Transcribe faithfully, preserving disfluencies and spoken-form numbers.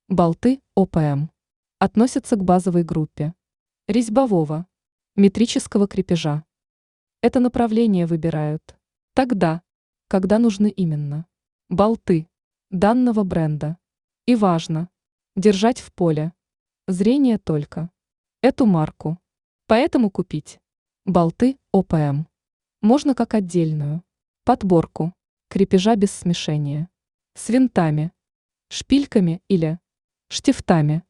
Болты О П М относятся к базовой группе резьбового метрического крепежа. Это направление выбирают тогда, когда нужны именно болты данного бренда. И важно держать в поле зрения только эту марку. Поэтому купить болты О П М можно как отдельную подборку крепежа без смешения с винтами, шпильками или штифтами.